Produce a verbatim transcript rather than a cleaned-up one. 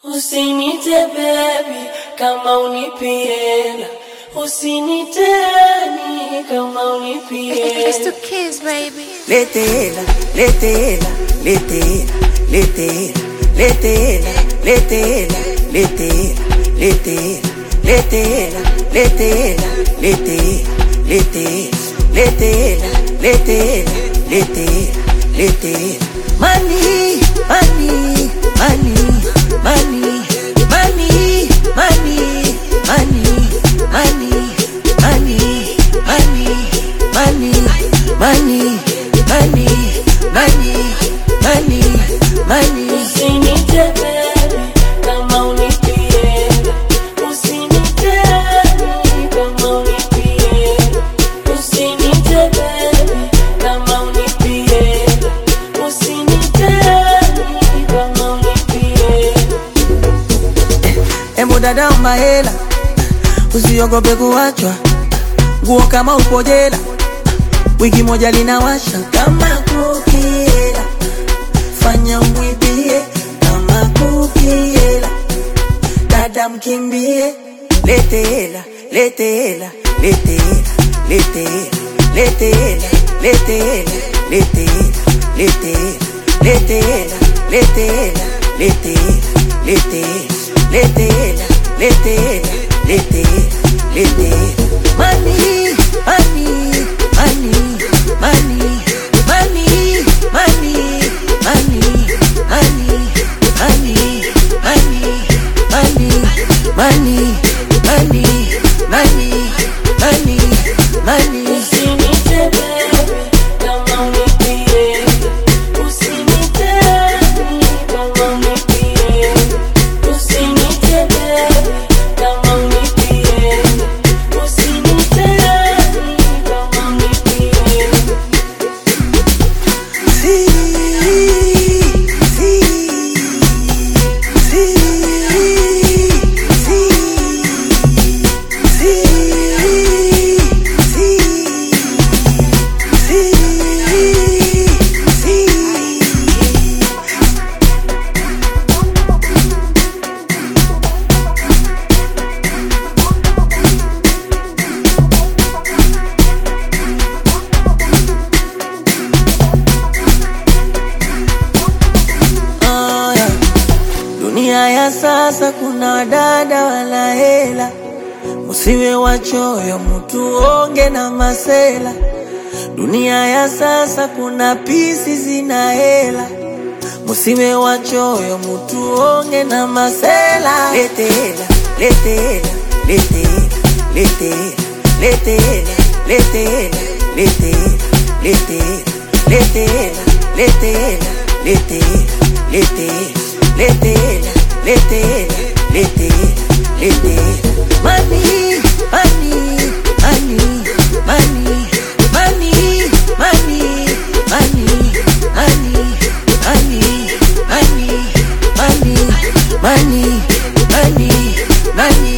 Usinite baby kama unipiela, usiniteni kama unipiela. It's to kiss, baby. Letela, letela, letela, letela, letela, letela, letela, letela, letela, letela, letela, letela, letela, letela, letela. Money, money, money, money, money, money, money, money, money, money, money, money, money, money, money, money. Usinite baby kama unipiela, usiniteni kama unipiela. Usinite baby kama unipiela, usiniteni kama unipiela. Emo dada mahela, usiogope kuachwa, nguo kama upo jela, wiki moja linawasha kama kukiela, fanya mwibie kama kukiela, dada mkimbie. Letela, letela, letela, letela, letela, letela, letela, letela, letela, letela, letela, letela, letela, letela, letela, letela. Money, money, money, money, money, money, money, money, money, money, money, money, money, money, money, money. Usinite baby kama unipiela, usiniteni kama unipiela. Usinite baby kama unipiela, usiniteni kama unipiela. See, see, see, see, see, see, see, Oh, yeah. Dunia ya sasa kuna dada wala hela, musiwe wachoyo mtu onge na masela. Dunia ya sasa kuna pisi zina hela, musiwe wachoyo mtu onge na masela. Letela, letela, letela, letela, letela, letela, letela, letela, letela, letela, letela, letela, letela, letela, letela, letela. Money, money, money, money, money, money, money, money, money, money, money, money, money, money.